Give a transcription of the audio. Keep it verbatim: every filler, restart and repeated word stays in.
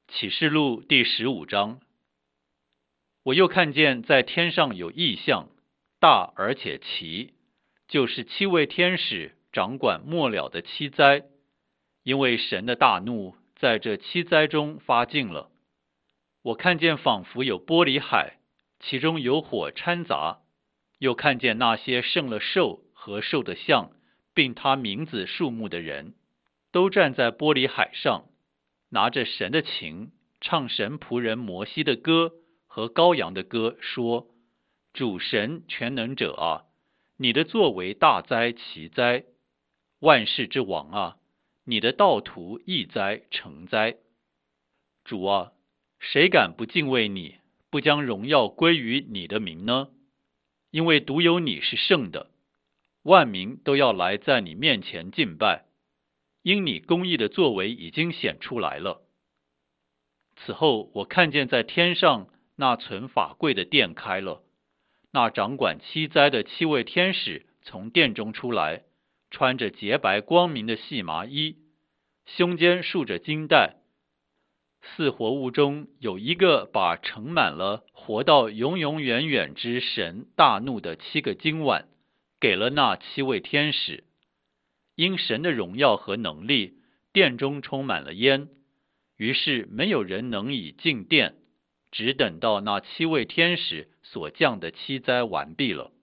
启示录第十五章，我又看见在天上有异象，大而且奇，就是七位天使掌管末了的七灾，因为神的大怒在这七灾中发尽了。我看见仿佛有玻璃海，其中有火掺杂，又看见那些胜了兽和兽的像，并他名字数目的人，都站在玻璃海上，拿着神的琴，唱神仆人摩西的歌和羔羊的歌，说：主神全能者啊，你的作为大哉奇哉，万世之王啊，你的道途易哉成哉。主啊，谁敢不敬畏你，不将荣耀归于你的名呢？因为独有你是圣的，万民都要来在你面前敬拜，因你公义的作为已经显出来了。此后，我看见在天上那存法柜的殿开了，那掌管七灾的七位天使从殿中出来，穿着洁白光明的细麻衣，胸间束着金带。四活物中有一个把盛满了活到永永远远之神大怒的七个金碗，给了那七位天使。因神的荣耀和能力，殿中充满了烟，于是没有人能以进殿，只等到那七位天使所降的七灾完毕了。